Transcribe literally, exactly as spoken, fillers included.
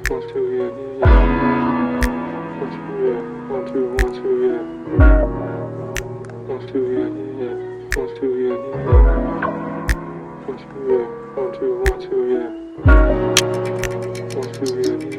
One, two, yeah, yeah, yeah. One, two, yeah. One, two, one, two, yeah. One, two, yeah, yeah, yeah. One, two, yeah, yeah, yeah. One, two, yeah. One, two, one, two, yeah. One, two, yeah, yeah.